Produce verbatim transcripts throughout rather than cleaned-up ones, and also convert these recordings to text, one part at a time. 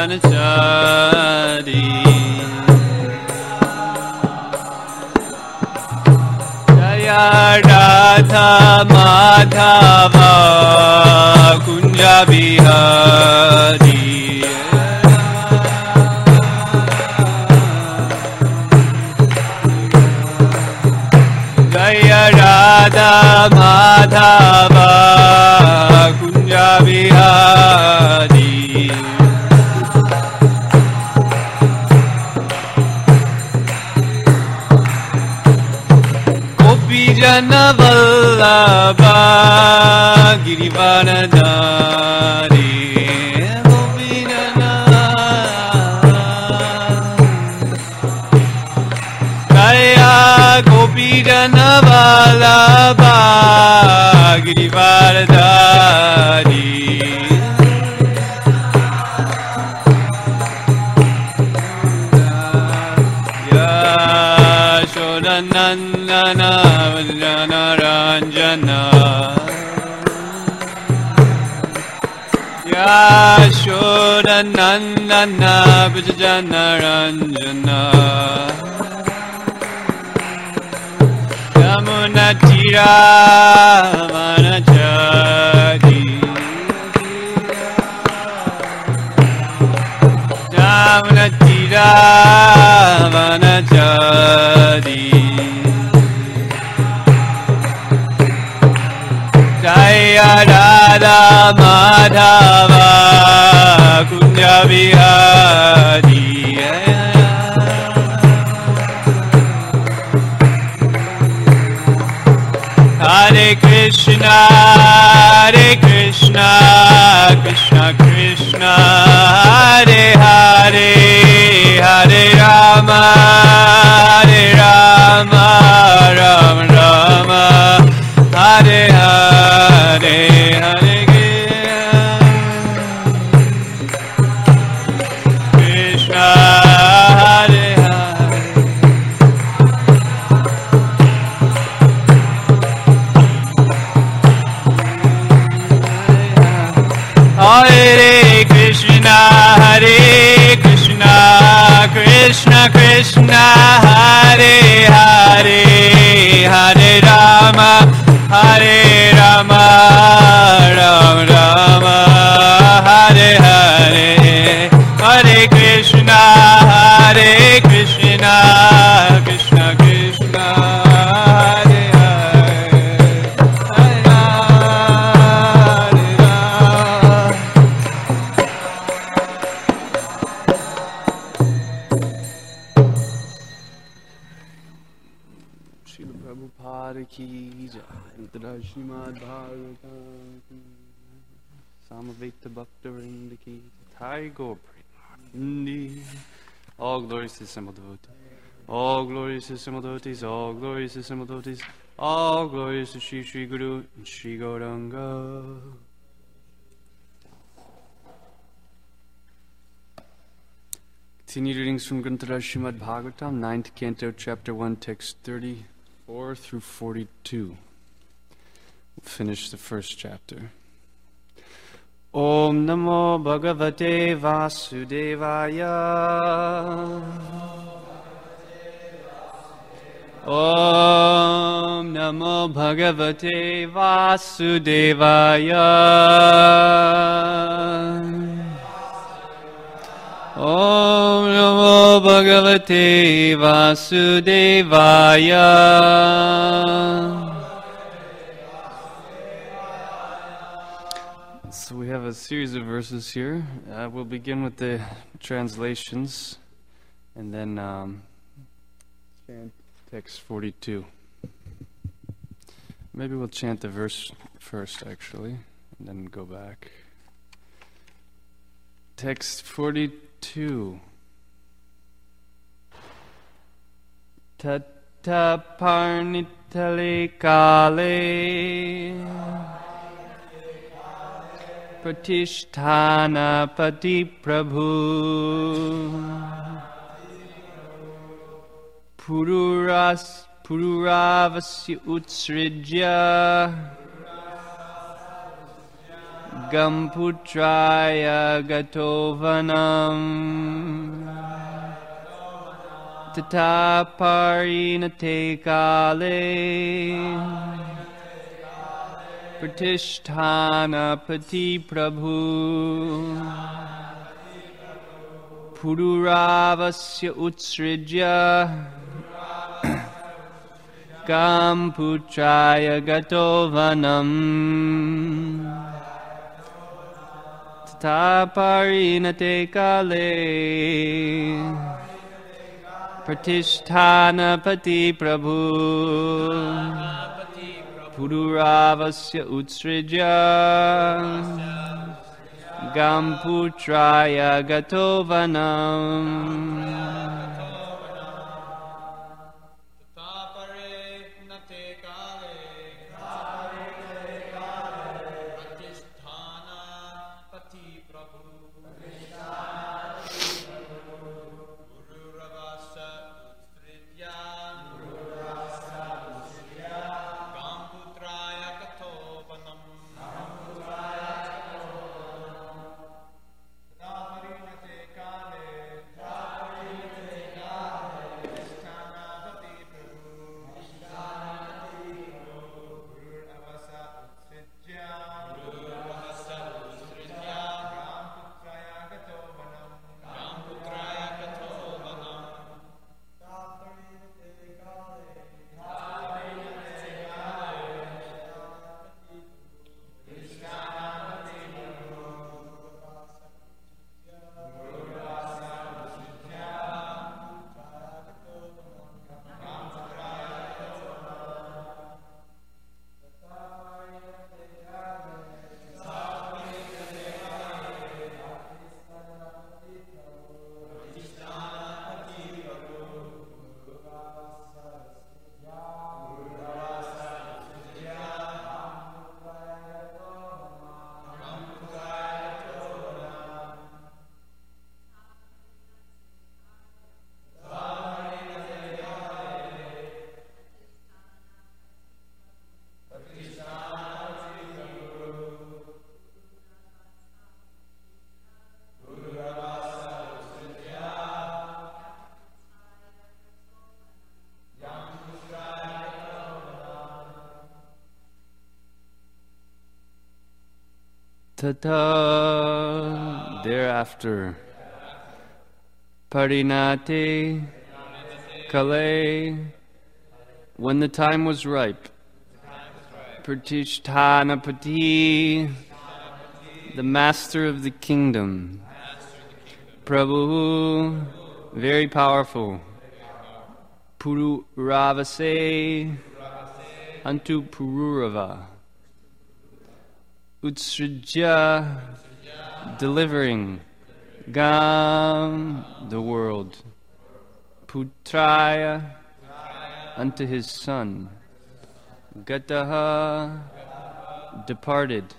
Vanachari Jaya Radha Madhava Kunja Bihari Jaya Radha Madhava Kunja Bihari Gopijana Vallabha Girivaradhari Gopijana Jaya Gopijana Vallabha Girivaradhari Yashodanandana Vajana Ranjana Yashodanandana Vajana Ranjana Yamuna Tira Vanachari Yamuna Tira Vanachari Jaya Radha Madhava Kunja Bihari Hare Krishna, Hare Krishna, Krishna Krishna, Hare Hare, Hare Rama, Hare Rama, Rama Rama, Hare Hare, Hare Krishna, Hare Hare. Hare Krishna, Hare Krishna, Krishna Krishna, Hare Hare, Hare Rama, Hare Rama, Rama Rama, Hare Hare, Hare Krishna, Hare Krishna, Krishna Krishna, Hare Hare, Hare Rama. Srila Prabhupada ki jai, Tara Srimad Bhagavatam ki, Samaveta Bhaktarinda ki, Thai Gaur Premanandi. All glories to Simple Devotees. All glories to Simple Devotees. All glories to Simple Devotees. All glories to Shri Shri Guru and Shri Gauranga. Continued readings from Grantha Srimad Bhagavatam, ninth Canto, Chapter one, Text thirty-four through forty-two. We'll finish the first chapter. Om Namo Bhagavate Vasudevaya. Om Namo Bhagavate Vasudevaya. Om Namo Bhagavate Vasudevaya. So we have a series of verses here. Uh, we'll begin with the translations and then um, chant text forty-two. Maybe we'll chant the verse first, actually, and then go back. Text forty-two. Tata parnitale kale pratisthana pati prabhu pururas pururavasya utsrijya Gamputraya Gatovanam Tata Parinate Kale Pratishtana Pati Prabhu Pururavasya Utsrijya Gamputraya Gatovanam Tata Parinate Kale Pratishtana Pati Prabhu Pururavasya Utsrijya Gamputraya Gatovanam Tata thereafter Parinate Kale when the time was ripe Pratishtana Pati the master of the kingdom Prabhu very powerful Pururavase unto Pururava Utsrijya, delivering, Gam, the world, Putraya, unto his son, Gataha, departed,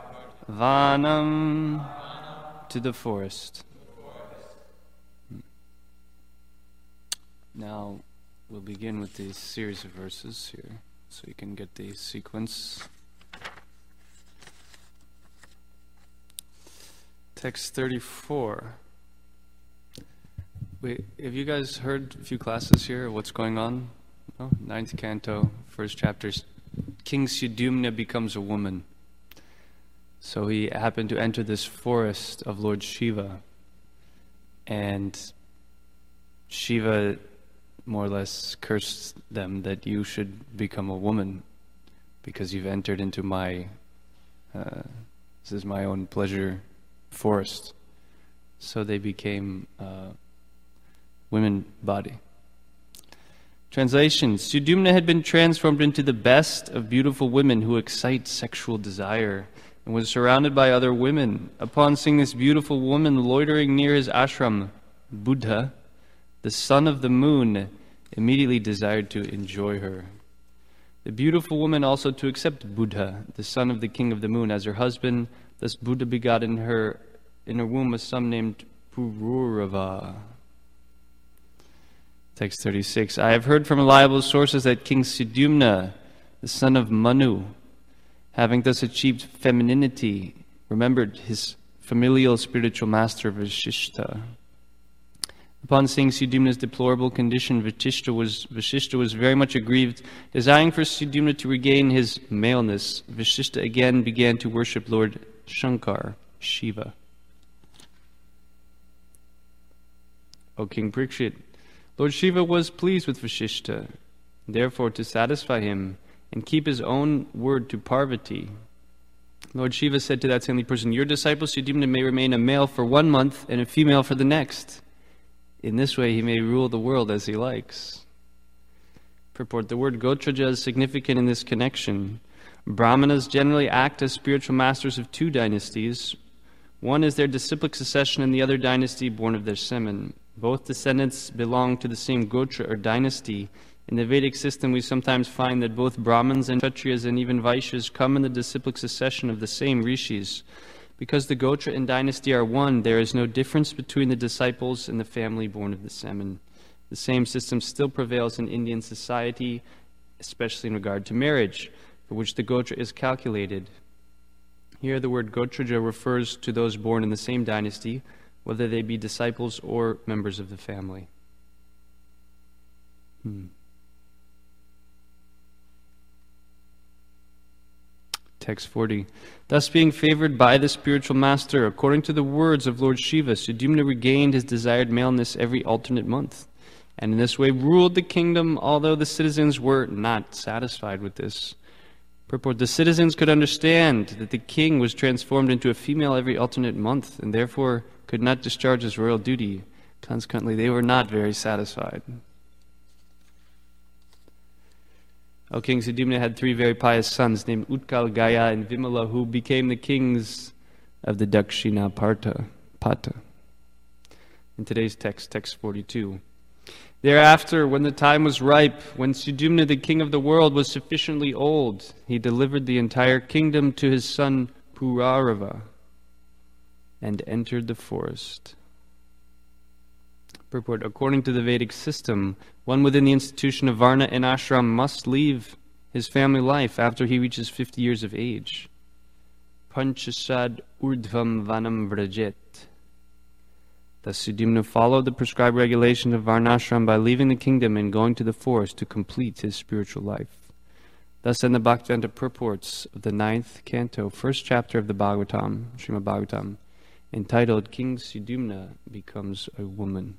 Vanam, to the forest. Now, we'll begin with the series of verses here, so you can get the sequence. Text thirty-four. Wait, have you guys heard a few classes here of what's going on? No? Ninth canto, first chapter. King Suddhumna becomes a woman. So he happened to enter this forest of Lord Shiva. And Shiva more or less cursed them that you should become a woman because you've entered into my, uh, this is my own pleasure forest. So they became uh, women body. Translation: Suddhumna had been transformed into the best of beautiful women who excite sexual desire and was surrounded by other women. Upon seeing this beautiful woman loitering near his ashram, Buddha, the son of the moon, immediately desired to enjoy her. The beautiful woman also to accept Buddha, the son of the king of the moon, as her husband. Thus Buddha begot in her in her womb a son named Pururava. Text thirty-six. I have heard from reliable sources that King Suddhumna, the son of Manu, having thus achieved femininity, remembered his familial spiritual master Vashishta. Upon seeing Sudyumna's deplorable condition, Vashishta was, Vashishta was very much aggrieved. Desiring for Sudyumna to regain his maleness, Vashishta again began to worship Lord Shankar, Shiva. O King Parikshit, Lord Shiva was pleased with Vashishta. Therefore, to satisfy him and keep his own word to Parvati, Lord Shiva said to that saintly person, "Your disciple Sudyumna may remain a male for one month and a female for the next. In this way he may rule the world as he likes." Purport: the word Gotraja is significant in this connection. Brahmanas generally act as spiritual masters of two dynasties. One is their disciplic succession and the other dynasty born of their semen. Both descendants belong to the same Gotra or dynasty. In the Vedic system, we sometimes find that both Brahmins and Kshatriyas and even Vaishyas come in the disciplic succession of the same rishis. Because the Gotra and dynasty are one, there is no difference between the disciples and the family born of the semen. The same system still prevails in Indian society, especially in regard to marriage, for which the Gotra is calculated. Here the word Gotraja refers to those born in the same dynasty, whether they be disciples or members of the family. Hmm. Text forty. Thus being favored by the spiritual master, according to the words of Lord Shiva, Sudyumna regained his desired maleness every alternate month, and in this way ruled the kingdom, although the citizens were not satisfied with this. Purport: the citizens could understand that the king was transformed into a female every alternate month, and therefore could not discharge his royal duty. Consequently, they were not very satisfied. O King, Sudyumna had three very pious sons named Utkal, Gaya, and Vimala, who became the kings of the Dakshinapata. Pata. In today's text, text forty-two. Thereafter, when the time was ripe, when Sudyumna, the king of the world, was sufficiently old, he delivered the entire kingdom to his son Purarava and entered the forest. Purport: according to the Vedic system, one within the institution of Varna and Ashram must leave his family life after he reaches fifty years of age. Panchashad urdhvam vanam vrajet. Thus Sudyumna followed the prescribed regulation of Varnashram by leaving the kingdom and going to the forest to complete his spiritual life. Thus end the Bhaktivedanta purports of the ninth canto, first chapter of the Bhagavatam, Srimad Bhagavatam, entitled King Sudyumna Becomes a Woman.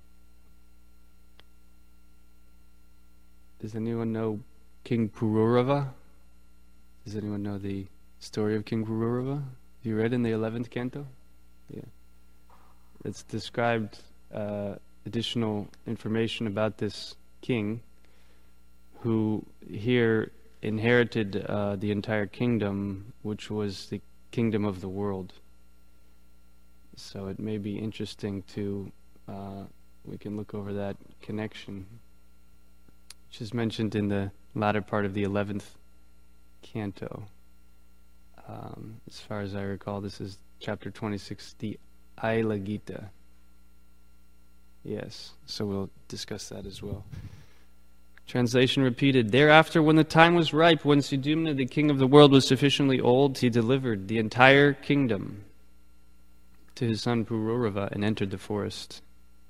Does anyone know King Pururava? Does anyone know the story of King Pururava? Have you read in the eleventh canto? Yeah. It's described uh, additional information about this king who here inherited uh, the entire kingdom, which was the kingdom of the world. So it may be interesting to, uh, we can look over that connection, which is mentioned in the latter part of the eleventh canto. Um, as far as I recall, this is chapter twenty-six, the Aila Gita. Yes, so we'll discuss that as well. Translation repeated. Thereafter, when the time was ripe, when Sudyumna, the king of the world, was sufficiently old, he delivered the entire kingdom to his son Pururava and entered the forest.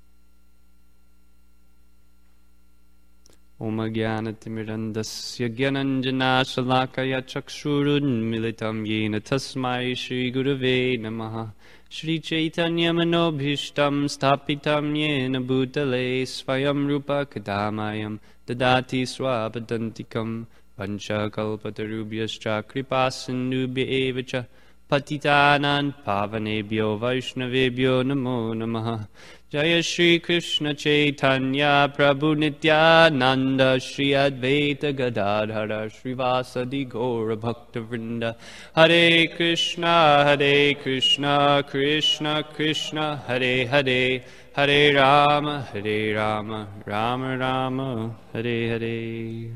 Om Jnanatimirandasya Gyananjana Shalakaya Chakshurun Militam Yena Tasmai Shri Gurave Namaha Shri Chaitanya Manobhishtam Stapitam Yena Bhutale Svayam Rupa Kadamayam Dadati Swapadantikam Pancha Kalpatarubhyascha Kripasindubhya Evacha Patitanan Pavanebhyo Vaishnavebhyo Namo Namaha Jaya Shri Krishna Chaitanya Prabhu Nityananda Shri Advaita Gadadhara Srivasadi Gaura Bhakta Vrinda Hare Krishna Hare Krishna Krishna Krishna Hare Hare Hare Rama Hare Rama Rama Rama Hare Hare.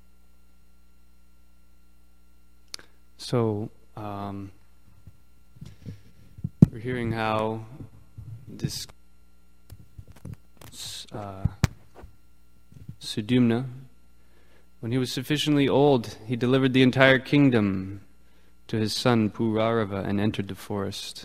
So, um, we're hearing how this uh, Sudyumna, when he was sufficiently old, he delivered the entire kingdom to his son Purarava and entered the forest.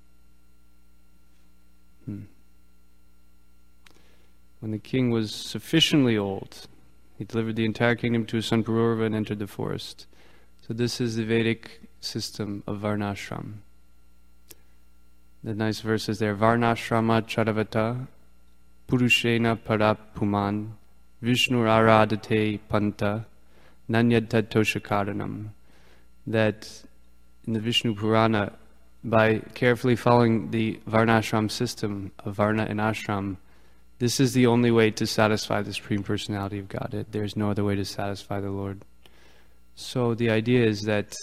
Hmm. When the king was sufficiently old, he delivered the entire kingdom to his son Purarava and entered the forest. So this is the Vedic system of Varnashram. The nice verses there. Varnashrama charavata purushena parapuman vishnur aradate panta nanyad toshakaranam. That in the Vishnu Purana, by carefully following the Varnashram system of Varna and Ashram, this is the only way to satisfy the Supreme Personality of Godhead. There's no other way to satisfy the Lord. So the idea is that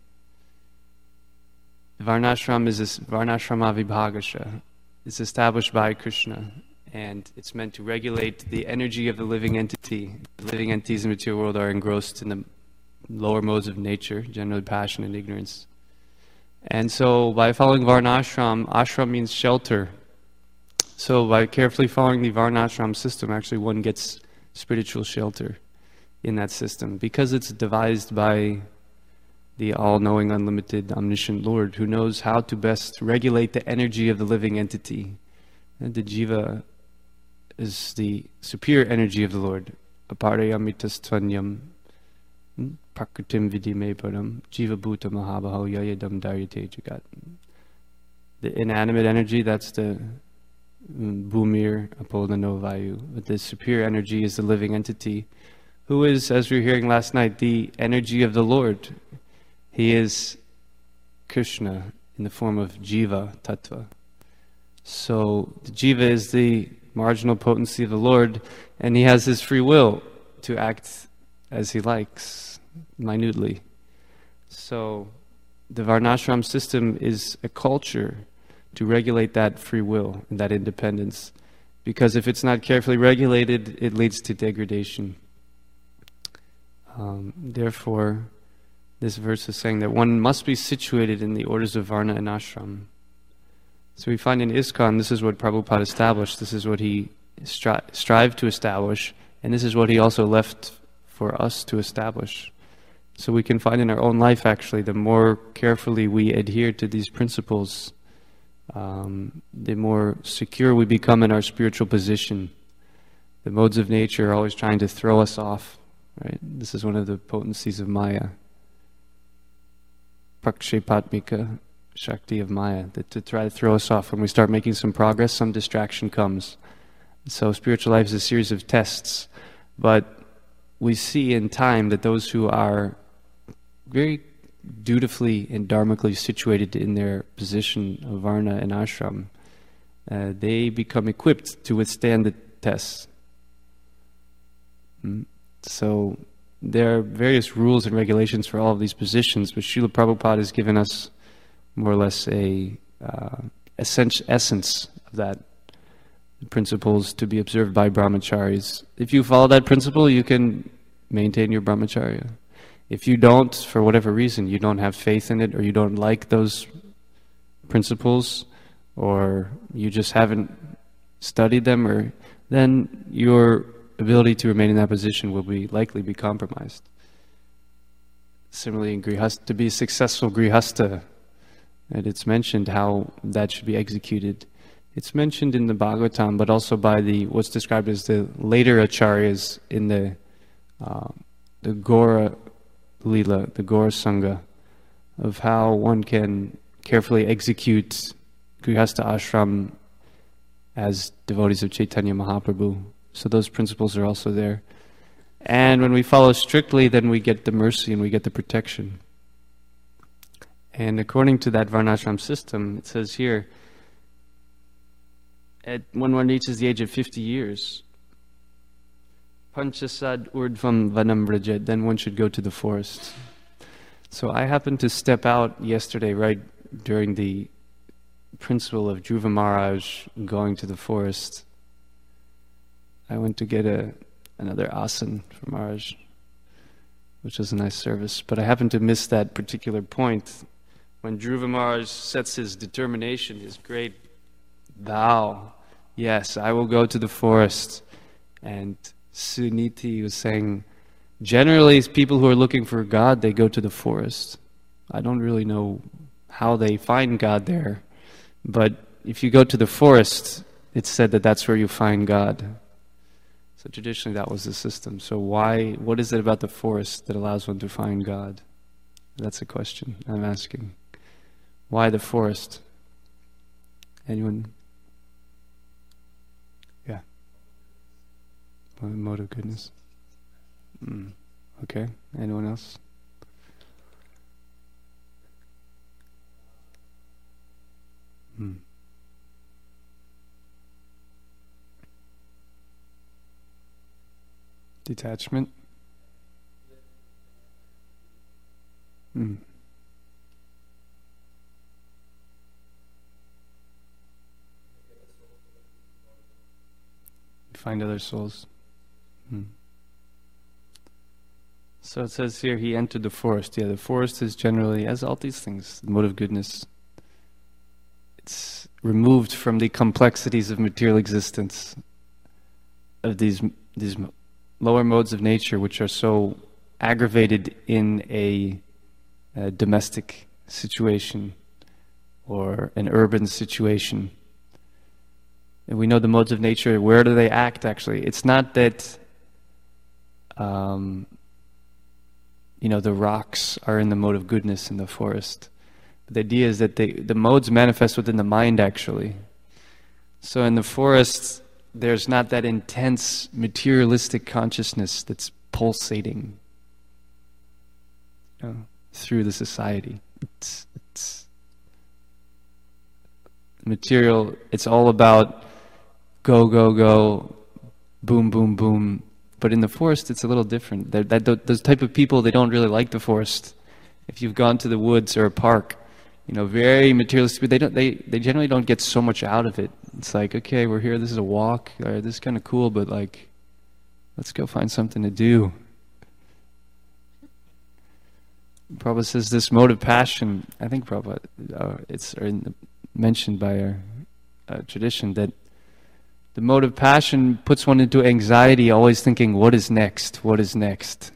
Varnashram is this Varnashrama Vibhagasha. It's established by Krishna, and it's meant to regulate the energy of the living entity. The living entities in the material world are engrossed in the lower modes of nature, generally passion and ignorance. And so by following Varnashram, ashram means shelter. So by carefully following the Varnashram system, actually one gets spiritual shelter in that system, because it's devised by the all-knowing, unlimited, omniscient Lord, who knows how to best regulate the energy of the living entity. And the jiva is the superior energy of the Lord. Aparayamitastvanyam prakritim vidime param jiva bhuta mahabaho yayadam daryate jagat. The inanimate energy, that's the bhumir apolano vayu. But the superior energy is the living entity, who is, as we were hearing last night, the energy of the Lord. He is Krishna in the form of Jiva Tattva. So the Jiva is the marginal potency of the Lord, and he has his free will to act as he likes, minutely. So the Varnashram system is a culture to regulate that free will and that independence, because if it's not carefully regulated, it leads to degradation. Um, therefore, this verse is saying that one must be situated in the orders of Varna and Ashram. So we find in ISKCON, this is what Prabhupada established, this is what he stri- strived to establish, and this is what he also left for us to establish. So we can find in our own life, actually, the more carefully we adhere to these principles, um, the more secure we become in our spiritual position. The modes of nature are always trying to throw us off. Right? This is one of the potencies of Maya. Prakshepatmika Shakti of Maya, that to try to throw us off. When we start making some progress, some distraction comes. So spiritual life is a series of tests. But we see in time that those who are very dutifully and dharmically situated in their position of Varna and Ashram, uh, they become equipped to withstand the tests. Mm. So there are various rules and regulations for all of these positions, but Srila Prabhupada has given us more or less a uh, essence, essence of that, the principles to be observed by brahmacharis. If you follow that principle, you can maintain your brahmacharya. If you don't, for whatever reason, you don't have faith in it, or you don't like those principles, or you just haven't studied them, or then your ability to remain in that position will be likely be compromised. Similarly, in grihasta, to be a successful grihasta, and it's mentioned how that should be executed. It's mentioned in the Bhagavatam, but also by the what's described as the later acharyas in the uh, the Gora Lila, the Gora Sangha, of how one can carefully execute grihasta ashram as devotees of Chaitanya Mahaprabhu. So those principles are also there. And when we follow strictly, then we get the mercy and we get the protection. And according to that Varnashram system, it says here, at, when one reaches the age of fifty years, Panchasad urdvam vanam vrajet, then one should go to the forest. So I happened to step out yesterday, right during the principle of Dhruva Maharaj going to the forest. I went to get a another asan for Maharaj, which was a nice service. But I happened to miss that particular point when Dhruva Maharaj sets his determination, his great vow. Yes, I will go to the forest. And Suniti was saying, generally, people who are looking for God, they go to the forest. I don't really know how they find God there, but if you go to the forest, it's said that that's where you find God. So traditionally that was the system. So why, what is it about the forest that allows one to find God? That's a question I'm asking. Why the forest? Anyone? Yeah. Mode of goodness. Mm. Okay. Anyone else? Hmm. Detachment. Hmm. Find other souls. Hmm. So it says here he entered the forest. Yeah, the forest is generally, as all these things, the mode of goodness. It's removed from the complexities of material existence, of these these lower modes of nature, which are so aggravated in a, a domestic situation or an urban situation. And we know the modes of nature, where do they act actually? It's not that um, you know, the rocks are in the mode of goodness in the forest. But the idea is that they, the modes manifest within the mind actually. So in the forest, there's not that intense materialistic consciousness that's pulsating, you know, through the society. It's, it's material, it's all about go, go, go, boom, boom, boom. But in the forest, it's a little different. That, that, those type of people, they don't really like the forest. If you've gone to the woods or a park, you know, very materialistic, they don't, they, they generally don't get so much out of it. It's like, okay, we're here, this is a walk, or this is kind of cool, but like, let's go find something to do. Prabhupada says this mode of passion, I think Prabhupada, uh, it's in the, mentioned by our uh, tradition, that the mode of passion puts one into anxiety, always thinking, what is next? What is next?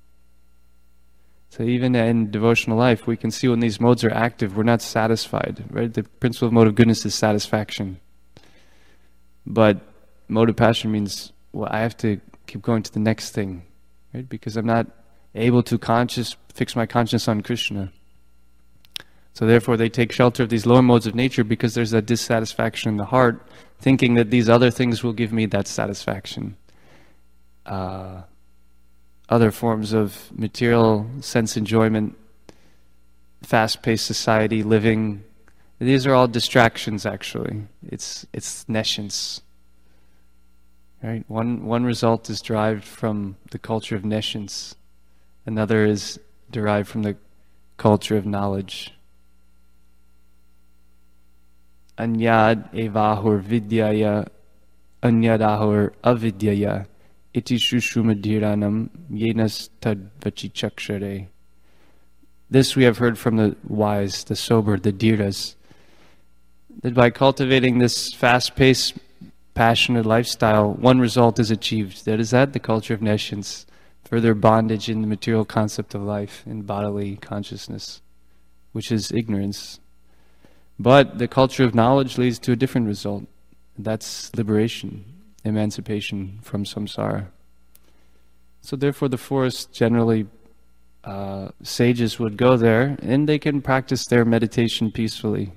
So even in devotional life, we can see when these modes are active, we're not satisfied, right? The principle of mode of goodness is satisfaction. But mode of passion means, well, I have to keep going to the next thing, right? Because I'm not able to conscious, fix my consciousness on Krishna. So therefore they take shelter of these lower modes of nature because there's that dissatisfaction in the heart, thinking that these other things will give me that satisfaction. Uh, other forms of material sense enjoyment, fast-paced society, living, these are all distractions actually. It's it's nescience. Right? One one result is derived from the culture of nescience. Another is derived from the culture of knowledge. Anyad evahur vidyaya anyadahur avidyaya iti shushumadhiranam yenas tadvachichakshare. This we have heard from the wise, the sober, the dhiras, that by cultivating this fast-paced, passionate lifestyle, one result is achieved. That is that, the culture of nescience, further bondage in the material concept of life, in bodily consciousness, which is ignorance. But the culture of knowledge leads to a different result. That's liberation, emancipation from samsara. So therefore the forest generally, uh, sages would go there and they can practice their meditation peacefully.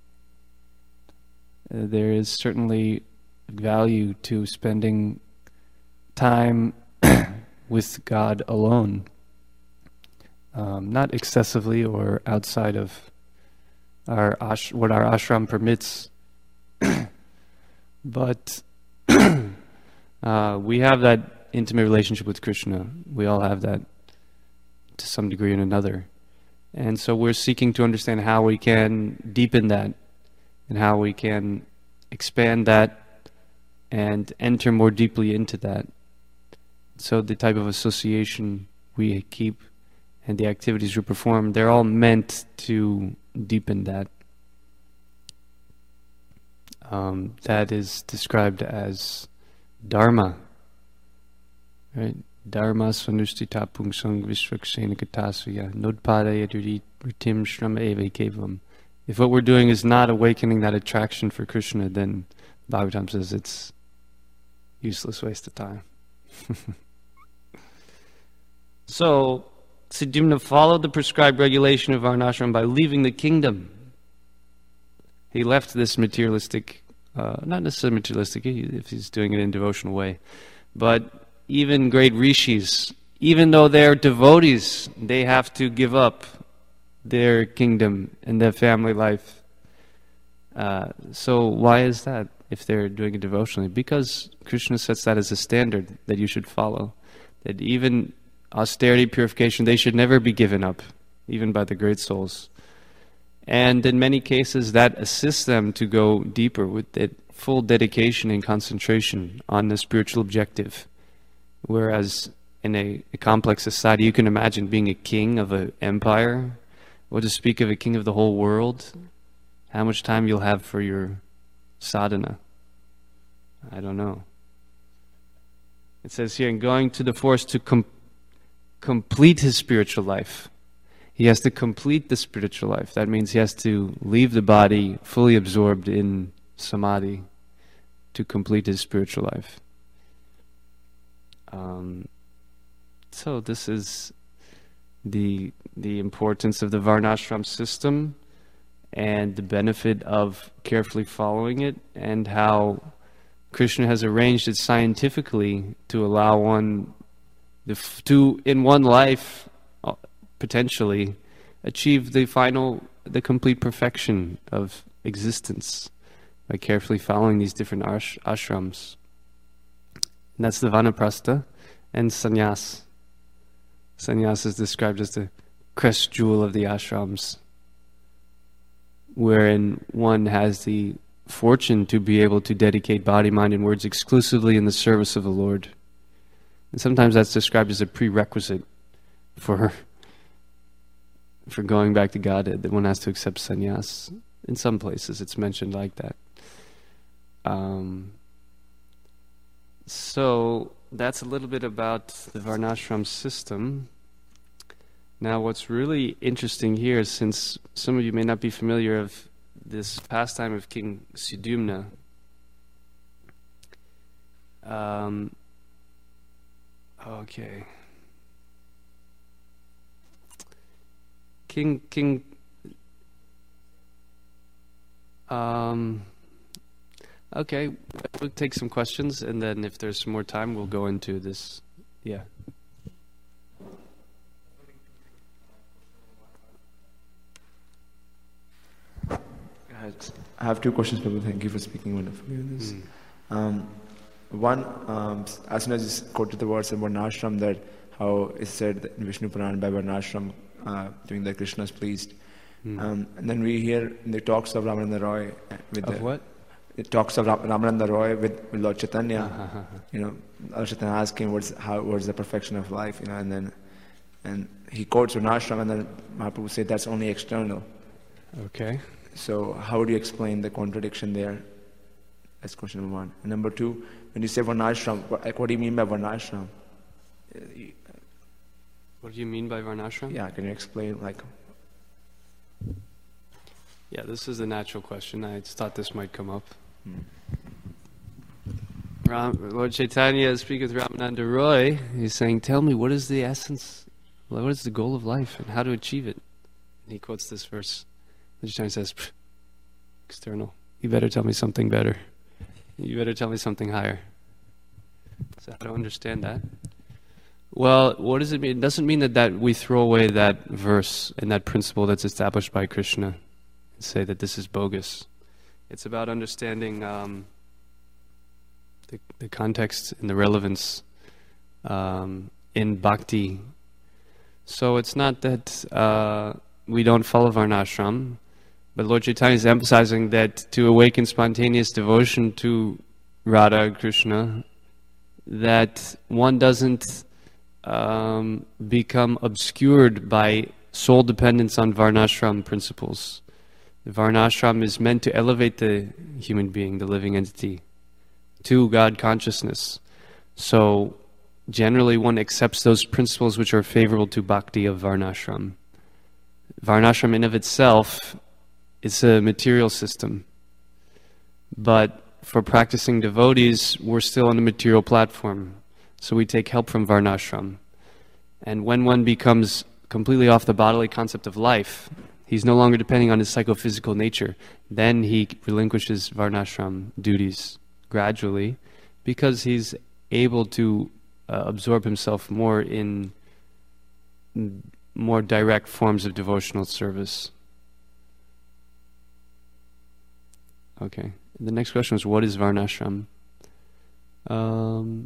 Uh, there is certainly value to spending time with God alone. Um, not excessively or outside of our ash- what our ashram permits. But uh, we have that intimate relationship with Krishna. We all have that to some degree or another. And so we're seeking to understand how we can deepen that and how we can expand that and enter more deeply into that. So the type of association we keep and the activities we perform, they're all meant to deepen that. Um, that is described as dharma, right? Dharmas vanustita pungsang vishvakshena katasvaya nodpadaya ritim shrama eva kevam. If what we're doing is not awakening that attraction for Krishna, then Bhagavatam says it's useless waste of time. So, Sudyumna followed the prescribed regulation of Varnashram by leaving the kingdom. He left this materialistic, uh, not necessarily materialistic, if he's doing it in a devotional way, but even great rishis, even though they're devotees, they have to give up their kingdom and their family life. Uh, so why is that if they're doing it devotionally? Because Krishna sets that as a standard that you should follow. That even austerity, purification, they should never be given up, even by the great souls. And in many cases that assists them to go deeper with that full dedication and concentration on the spiritual objective. Whereas in a, a complex society, you can imagine being a king of an empire, or to speak of a king of the whole world, how much time you'll have for your sadhana. I don't know. It says here, in going to the forest to com- complete his spiritual life. He has to complete the spiritual life. That means he has to leave the body fully absorbed in samadhi to complete his spiritual life. Um, so this is the the importance of the Varnashram system and the benefit of carefully following it, and how Krishna has arranged it scientifically to allow one the f- to in one life uh, potentially achieve the final, the complete perfection of existence by carefully following these different ash- ashrams. And that's the Vanaprastha and Sannyas. Sannyas is described as the crest jewel of the ashrams, wherein one has the fortune to be able to dedicate body, mind, and words exclusively in the service of the Lord. And sometimes that's described as a prerequisite for for going back to Godhead, that one has to accept sannyas. In some places it's mentioned like that. Um, so that's a little bit about the Varnashram system. Now what's really interesting here is, since some of you may not be familiar of this pastime of King Sudyumna, um, okay. King, King, um, okay, we'll take some questions, and then if there's some more time, we'll go into this. Yeah. I have two questions, Prabhu. Thank you for speaking wonderfully on this. Mm. Um, one, um, as soon as you quoted the words of Varnashram, that how it's said in Vishnu Puran by Varnashram, uh, doing that Krishna is pleased. Mm. Um, and then we hear in the talks of Ramananda Roy with of the, what? It talks of Ram- Ramananda Roy with, with Lord Chaitanya. Uh-huh. You know, Lord Chaitanya asked him what's how what's the perfection of life, you know, and then and he quotes Varnashram, and then Mahaprabhu said that's only external. Okay. So how do you explain the contradiction there? That's question number one. And number two, when you say Varnashram, what, like, what do you mean by Varnashram? What do you mean by Varnashram? Yeah, can you explain, like... Yeah, this is a natural question. I just thought this might come up. Hmm. Ram, Lord Chaitanya speaking with Ramananda Roy, he's saying, tell me, what is the essence, what is the goal of life, and how to achieve it? And he quotes this verse. Lord Chaitanya says, external, you better tell me something better. You better tell me something higher. So how to understand that? Well, what does it mean? It doesn't mean that, that we throw away that verse and that principle that's established by Krishna and say that this is bogus. It's about understanding um, the, the context and the relevance um, in bhakti. So it's not that uh, we don't follow Varnashram, but Lord Chaitanya is emphasizing that to awaken spontaneous devotion to Radha and Krishna, that one doesn't um, become obscured by sole dependence on Varnashram principles. The Varnashram is meant to elevate the human being, the living entity, to God consciousness. So generally one accepts those principles which are favorable to bhakti of Varnashram. Varnashram in of itself is a material system. But for practicing devotees, we're still on a material platform. So we take help from Varnashram. And when one becomes completely off the bodily concept of life, he's no longer depending on his psychophysical nature, then he relinquishes Varnashram duties gradually, because he's able to uh, absorb himself more in more direct forms of devotional service. Okay. The next question was, what is Varnashram? Um,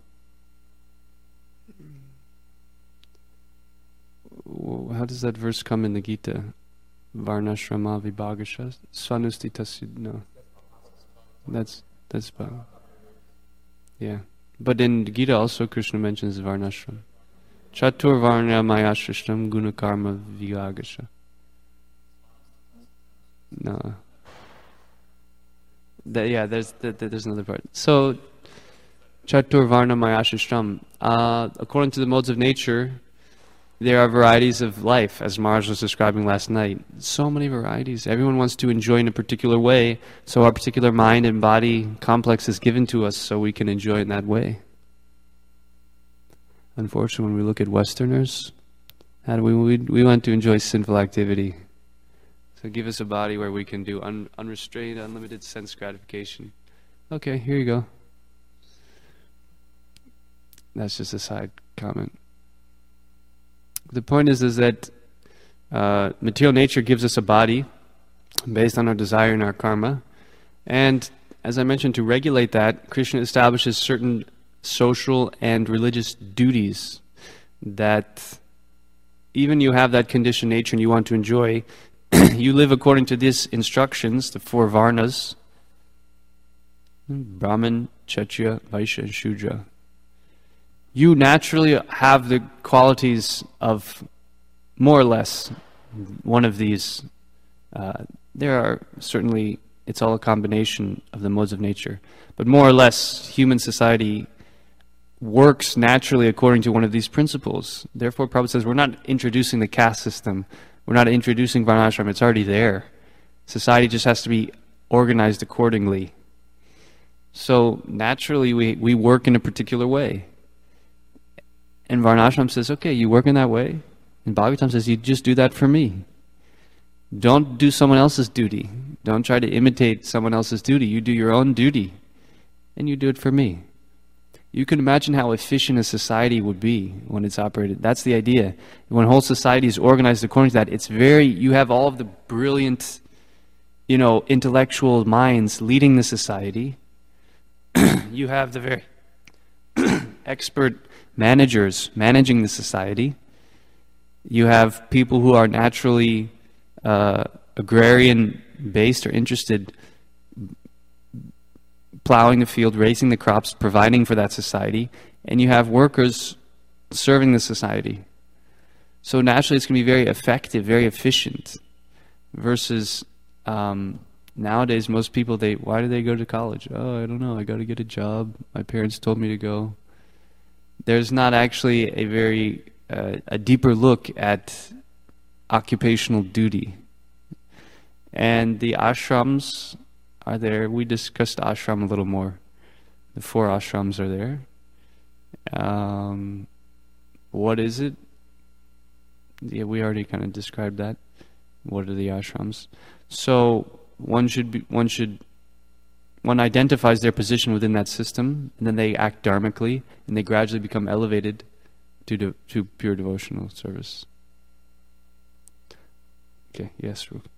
how does that verse come in the Gita? Varnashrama vibhagasha svanustita. No, that's that's about, yeah. But in the Gita also Krishna mentions Varnashram. Chatur varna mayashrishtam gunakarma vibhagasha. No. That, yeah, there's that, there's another part. So, Chatur Varna Mayashishtam. Uh, according to the modes of nature, there are varieties of life, as Maharaj was describing last night. So many varieties. Everyone wants to enjoy in a particular way, so our particular mind and body complex is given to us so we can enjoy in that way. Unfortunately, when we look at Westerners, how do we, we, we want to enjoy sinful activity. So give us a body where we can do un, unrestrained, unlimited sense gratification. Okay, here you go. That's just a side comment. The point is, is that uh, material nature gives us a body based on our desire and our karma. And as I mentioned, to regulate that, Krishna establishes certain social and religious duties that even you have that conditioned nature and you want to enjoy, you live according to these instructions, the four Varnas, Brahman, Kshatriya, Vaishya, and Shudra. You naturally have the qualities of more or less one of these. Uh, there are certainly, it's all a combination of the modes of nature, but more or less human society works naturally according to one of these principles. Therefore, Prabhupada says we're not introducing the caste system. We're not introducing Varnashram, it's already there. Society just has to be organized accordingly. So naturally we, we work in a particular way. And Varnashram says, okay, you work in that way. And Bhagavatam says, you just do that for me. Don't do someone else's duty. Don't try to imitate someone else's duty. You do your own duty. And you do it for me. You can imagine how efficient a society would be when it's operated. That's the idea. When a whole society is organized according to that, it's very, you have all of the brilliant, you know, intellectual minds leading the society. You have the very expert managers managing the society. You have people who are naturally uh, agrarian-based or interested, plowing the field, raising the crops, providing for that society, and you have workers serving the society. So naturally it's going to be very effective, very efficient, versus um, nowadays most people, they why do they go to college? Oh, I don't know, I got to get a job, my parents told me to go. There's not actually a very uh, a deeper look at occupational duty. And the ashrams are there. We discussed ashram a little more. The four ashrams are there. Um, what is it? Yeah, we already kind of described that. What are the ashrams? So one should be, one should one identifies their position within that system, and then they act dharmically, and they gradually become elevated to de- to pure devotional service. Okay. Yes, Ruth.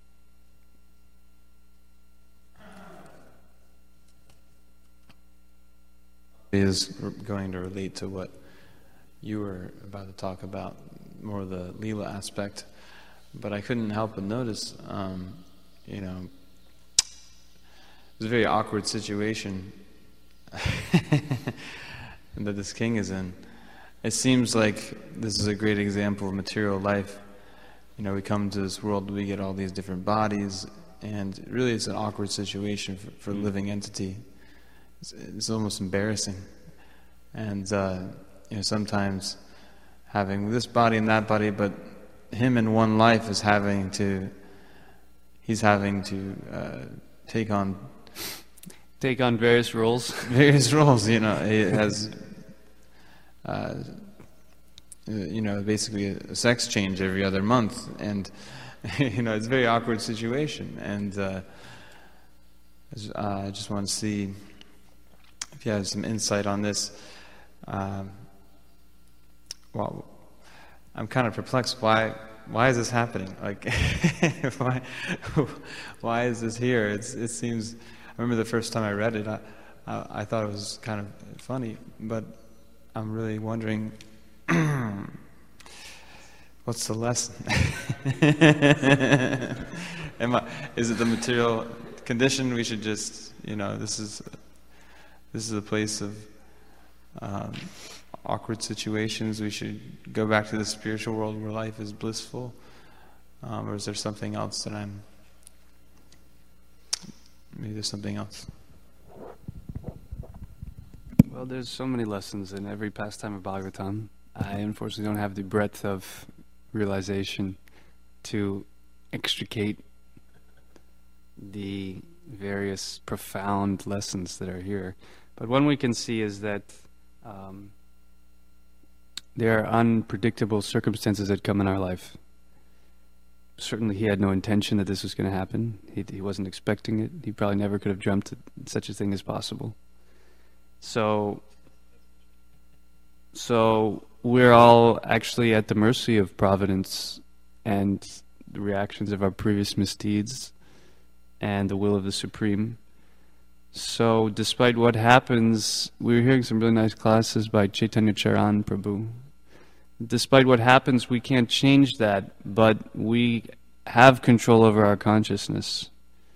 Is going to relate to what you were about to talk about, more of the Leela aspect, but I couldn't help but notice, um, you know, it's a very awkward situation that this king is in. It seems like this is a great example of material life. You know, we come to this world, we get all these different bodies, and really it's an awkward situation for, for a living entity. It's, it's almost embarrassing. And uh, you know, sometimes having this body and that body, but him in one life is having to, he's having to uh, take on Take on various roles. various roles. You know, he has, uh, you know, basically a sex change every other month, and you know, it's a very awkward situation. And uh, uh, I just want to see if you have some insight on this. Um, well, I'm kind of perplexed. Why? Why is this happening? Like, why? Why is this here? It's. It seems. I remember the first time I read it. I, I, I thought it was kind of funny, but I'm really wondering, what's the lesson? Am I? Is it the material condition? We should just, you know, this is. This is a place of um, awkward situations. We should go back to the spiritual world where life is blissful. Um, or is there something else that I'm... Maybe there's something else. Well, there's so many lessons in every pastime of Bhagavatam. I unfortunately don't have the breadth of realization to extricate the various profound lessons that are here. But one we can see is that um, there are unpredictable circumstances that come in our life. Certainly he had no intention that this was going to happen. He, he wasn't expecting it. He probably never could have dreamt that such a thing as possible. So, so we're all actually at the mercy of Providence and the reactions of our previous misdeeds and the will of the Supreme. So despite what happens, we were hearing some really nice classes by Chaitanya Charan Prabhu. Despite what happens, we can't change that, but we have control over our consciousness.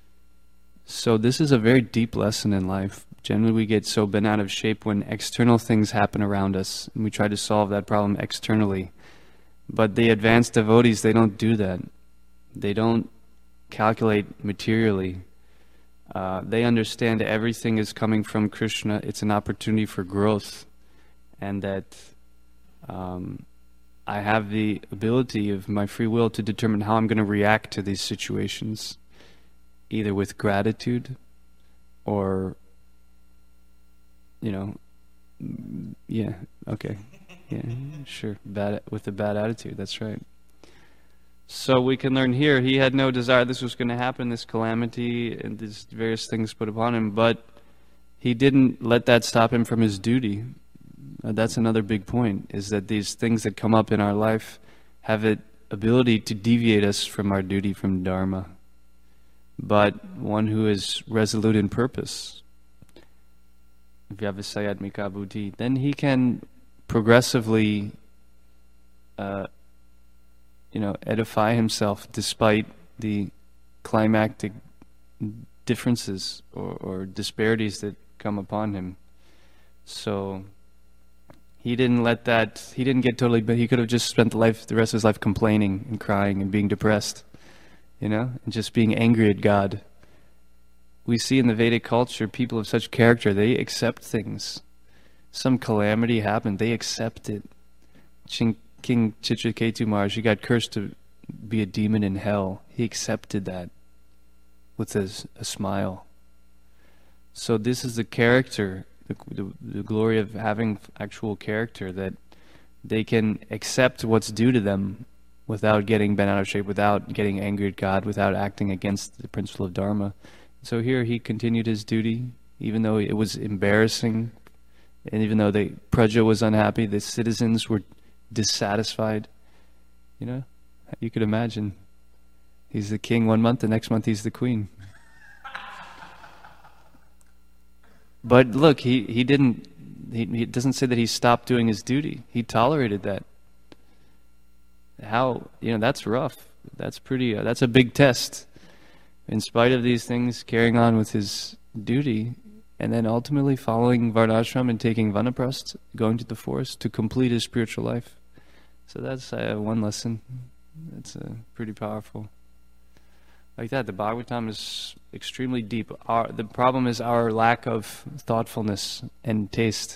So this is a very deep lesson in life. Generally we get so bent out of shape when external things happen around us, and we try to solve that problem externally. But the advanced devotees, they don't do that. They don't calculate materially. Uh, they understand everything is coming from Krishna. It's an opportunity for growth, and that um, I have the ability of my free will to determine how I'm going to react to these situations, either with gratitude or, you know, yeah, okay, yeah, sure, bad with a bad attitude. That's right. So we can learn here, he had no desire this was going to happen, this calamity and these various things put upon him, but he didn't let that stop him from his duty. Uh, that's another big point, is that these things that come up in our life have the ability to deviate us from our duty, from Dharma. But one who is resolute in purpose, Vyavasayatmika buddhi, then he can progressively uh, you know, edify himself despite the climactic differences or, or disparities that come upon him. So he didn't let that, he didn't get totally, but he could have just spent the life, the rest of his life complaining and crying and being depressed, you know, and just being angry at God. We see in the Vedic culture, people of such character, they accept things. Some calamity happened, they accept it. Ching King Chitraketu Maharaj, he got cursed to be a demon in hell. He accepted that with a, a smile. So this is the character, the, the, the glory of having actual character, that they can accept what's due to them without getting bent out of shape, without getting angry at God, without acting against the principle of Dharma. So here he continued his duty, even though it was embarrassing, and even though the Praja was unhappy, the citizens were dissatisfied. You know, you could imagine. He's the king one month, the next month he's the queen. But look, he, he didn't, he, he doesn't say that he stopped doing his duty. He tolerated that. How, you know, that's rough. That's pretty, uh, that's a big test. In spite of these things, carrying on with his duty, and then ultimately following Varnashram and taking Vanaprastha, going to the forest to complete his spiritual life. So that's uh, one lesson. That's uh, pretty powerful. Like that, the Bhagavatam is extremely deep. Our, the problem is our lack of thoughtfulness and taste,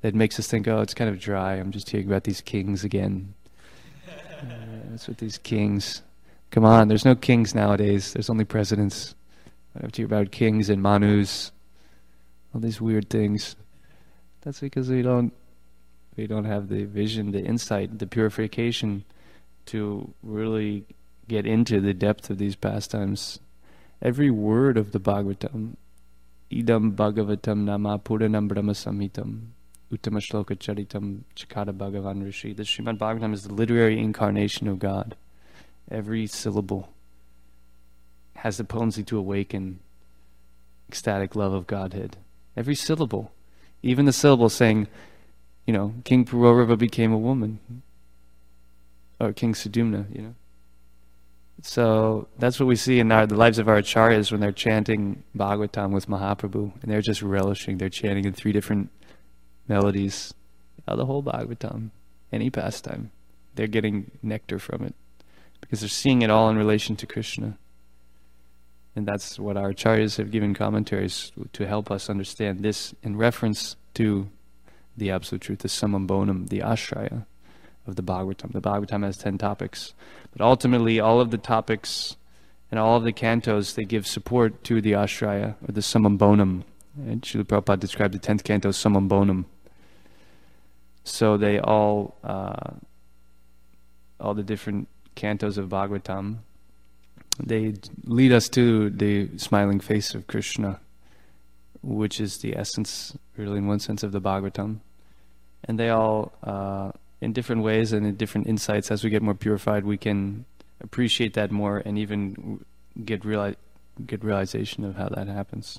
that makes us think, oh, it's kind of dry. I'm just hearing about these kings again. uh, what's with these kings? Come on, there's no kings nowadays. There's only presidents. I have to hear about kings and manus, all these weird things. That's because we don't we don't have the vision, the insight, the purification to really get into the depth of these pastimes. Every word of the Bhagavatam, idam Bhagavatam nama puranam brahma samhitam, uttama shloka charitam chakata bhagavan rishi. The Srimad Bhagavatam is the literary incarnation of God. Every syllable has the potency to awaken ecstatic love of Godhead. Every syllable. Even the syllable saying, you know, King Pururava became a woman. Or King Sudumna, you know. So that's what we see in our, the lives of our acharyas when they're chanting Bhagavatam with Mahaprabhu. And they're just relishing. They're chanting in three different melodies. Oh, the whole Bhagavatam. Any pastime. They're getting nectar from it. Because they're seeing it all in relation to Krishna. And that's what our acharyas have given commentaries to help us understand this in reference to the Absolute Truth, the Samam Bonam, the Ashraya of the Bhagavatam. The Bhagavatam has ten topics. But ultimately, all of the topics and all of the cantos, they give support to the Ashraya, or the Samam Bonam. And Srila Prabhupada described the tenth canto Samam Bonam. So they all, uh, all the different cantos of Bhagavatam, they lead us to the smiling face of Krishna, which is the essence, really in one sense, of the Bhagavatam. And they all, uh, in different ways and in different insights, as we get more purified, we can appreciate that more and even get reali- get realization of how that happens.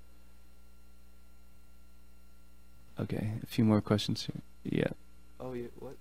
Okay, a few more questions here. Yeah. Oh, yeah, what?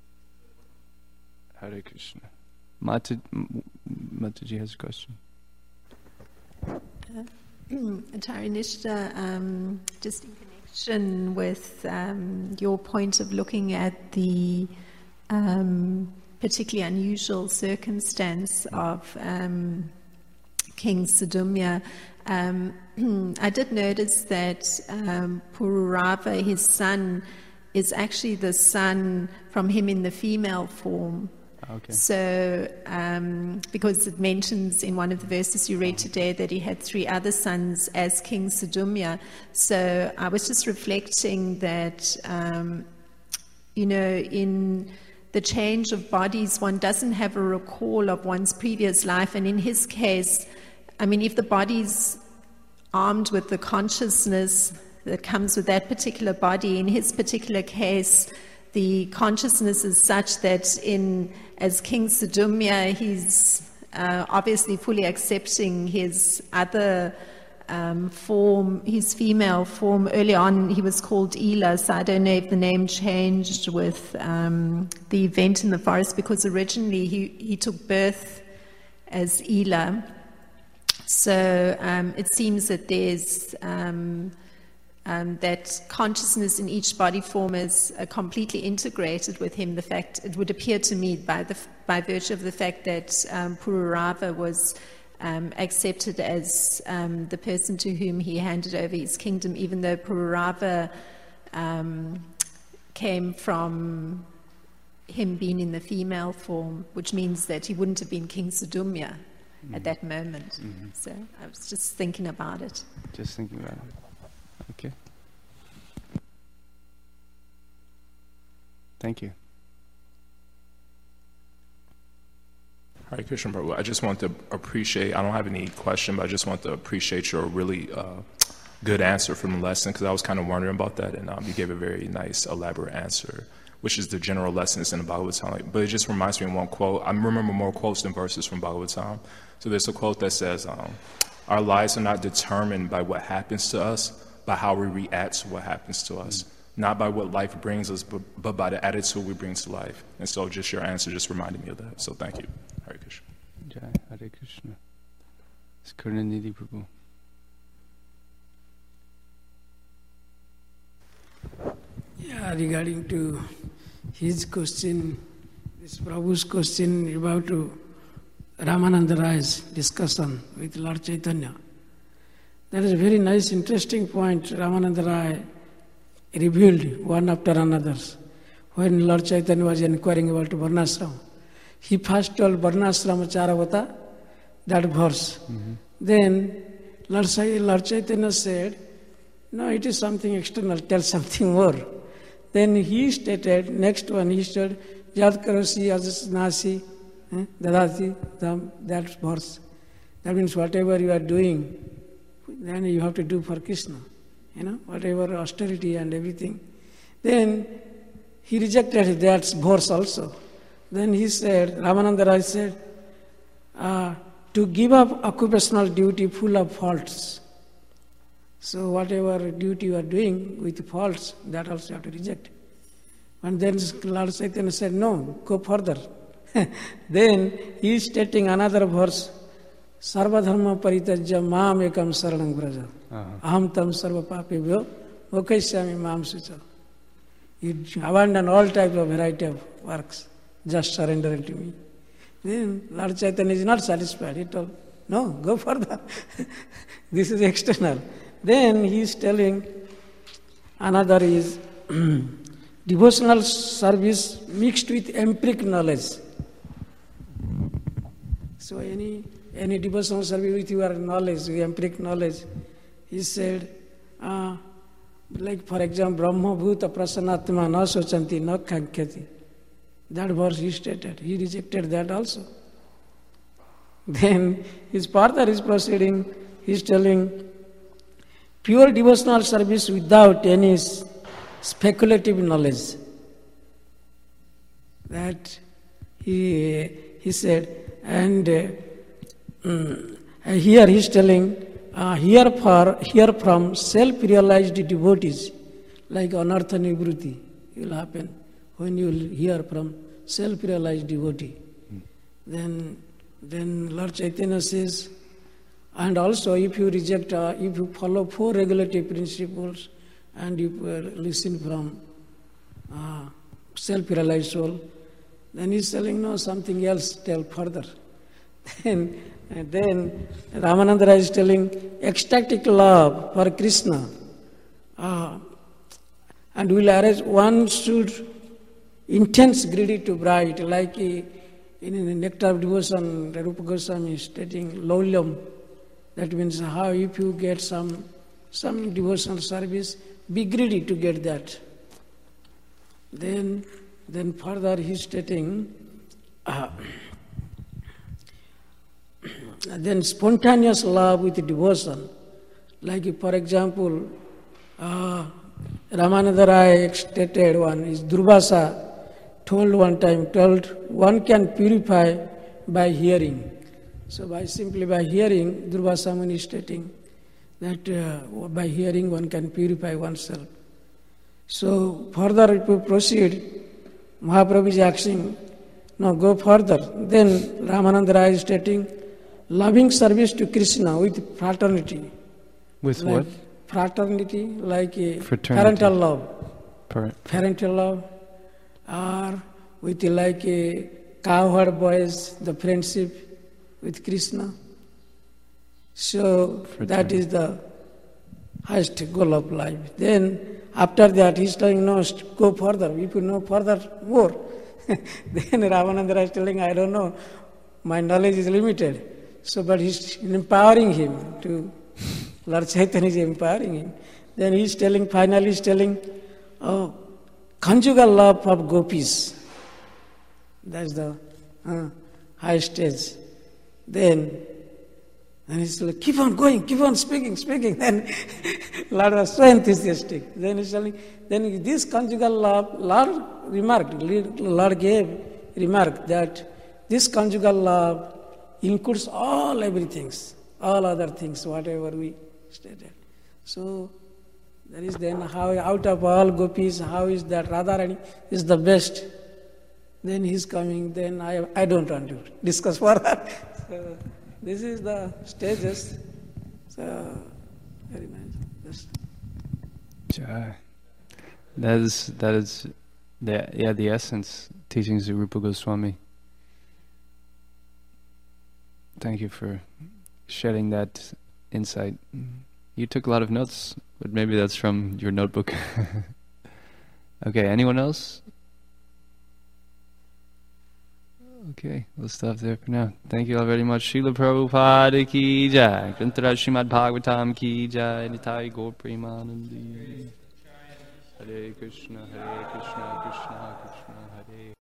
Hare Krishna. Mata, Mataji has a question. Uh, Taranishta, um, just in connection with um, your point of looking at the um, particularly unusual circumstance of um, King Sudumya, um, I did notice that um, Pururava, his son, is actually the son from him in the female form. Okay. So, um, because it mentions in one of the verses you read today that he had three other sons as King Sudumya. So I was just reflecting that, um, you know, in the change of bodies, one doesn't have a recall of one's previous life. And in his case, I mean, if the body's armed with the consciousness that comes with that particular body, in his particular case, the consciousness is such that in as King Sudumya, he's uh, obviously fully accepting his other um, form, his female form. Early on, he was called Ila, so I don't know if the name changed with um, the event in the forest, because originally he, he took birth as Ila. So um, it seems that there's um, Um, that consciousness in each body form is uh, completely integrated with him. The fact, it would appear to me, by the by virtue of the fact that um, Pururava was um, accepted as um, the person to whom he handed over his kingdom, even though Pururava um, came from him being in the female form, which means that he wouldn't have been King Sudumya mm-hmm. at that moment. Mm-hmm. So I was just thinking about it. Just thinking about it. Okay. Thank you. Hare Krishna, Prabhu. I just want to appreciate, I don't have any question, but I just want to appreciate your really uh, good answer from the lesson, because I was kind of wondering about that, and um, you gave a very nice, elaborate answer, which is the general lessons in the Bhagavatam. But it just reminds me of one quote. I remember more quotes than verses from Bhagavatam. So there's a quote that says, um, our lives are not determined by what happens to us, by how we react to what happens to us. Not by what life brings us, but, but by the attitude we bring to life. And so just your answer just reminded me of that. So thank you. Hare Krishna. Jai Hare Krishna. It's Karunanidhi Prabhu. Yeah, regarding to his question, this Prabhu's question about to Ramananda Rai's discussion with Lord Chaitanya. That is a very nice, interesting point. Ramananda Rai revealed one after another. When Lord Chaitanya was inquiring about Varnashram, he first told Varnashram Charavata, that verse. Mm-hmm. Then Lord, Lord Chaitanya said, no, it is something external, tell something more. Then he stated, next one, he said, Jad Karasi Ajasnasi Dadati, that verse. That means whatever you are doing, then you have to do for Krishna. You know, whatever austerity and everything. Then he rejected that verse also. Then he said, Ramananda Rai said, uh, to give up occupational duty full of faults. So whatever duty you are doing with faults, that also you have to reject. And then Lord Chaitanya said, no, go further. Then he is stating another verse, Sarva dharma paritajya mam ekam saranam vraja. Aham tam sarva papebhyo mokaisyami mam sucha. You abandon all types of variety of works. Just surrender it to me. Then Lord Chaitanya is not satisfied. He told, no, go further. This is external. Then he is telling, another is devotional service mixed with empiric knowledge. So any any devotional service with your knowledge, with empiric knowledge, he said, uh, like for example, Brahma bhuta prasanatma na sochanti na kankyati. That verse he stated. He rejected that also. Then his father is proceeding, he is telling, pure devotional service without any speculative knowledge. That he, he said, and uh, um, here he is telling, uh, here, for, here from self-realized devotees, like anartha nivruti will happen when you will hear from self-realized devotee. Hmm. Then, then Lord Chaitanya says, and also if you reject, uh, if you follow four regulative principles and you uh, listen from uh, self-realized soul, then he's telling, no, something else, tell further. Then, then Ramananda Rai is telling, ecstatic love for Krishna. Uh, and will arise, one should intense greedy to bright, like in the Nectar of Devotion, Rupa Goswami is stating, laulyam. That means how if you get some some devotional service, be greedy to get that. Then, then further he is stating, uh, then spontaneous love with devotion. Like for example, uh, Ramananda Rai stated one is Durvasa told one time, told one can purify by hearing. So by simply by hearing, Durvasa Muni is stating that uh, by hearing one can purify oneself. So further if we proceed, Mahaprabhu is asking, no, go further. Then Ramananda Rai is stating, loving service to Krishna with fraternity. With like what? Fraternity, like a Fraternity. parental love. Par- parental love, or with like a cowherd boys, the friendship with Krishna. So Fraternity. that is the highest goal of life. Then after that he is telling, no, go further. If you know further more. Then Ramananda is telling, I don't know, my knowledge is limited. So but he is empowering him to, Lord Chaitanya is empowering him. Then he is telling, finally he is telling, oh, conjugal love of gopis. That's the uh, high stage. Then, and he's like, keep on going, keep on speaking, speaking. Then Lord was so enthusiastic. Then he's telling, then this conjugal love, Lord remarked, Lord gave remark that this conjugal love includes all everything, all other things, whatever we stated. So that is then how out of all gopis, how is that Radharani is the best. Then he's coming, then I I don't want to discuss further. So this is the stages. So very nice. Just Jai. That is that is the yeah the essence teachings of Rupa Goswami. Thank you for shedding that insight. You took a lot of notes, but maybe that's from your notebook. Okay, anyone else? Okay, we'll stop there for now. Thank you all very much. Srila Prabhupada ki jai. Grantharaj Srimad Bhagavatam ki jai. Nitai Gaur Premanandi. Hare Krishna, Hare Krishna, Krishna Krishna, Hare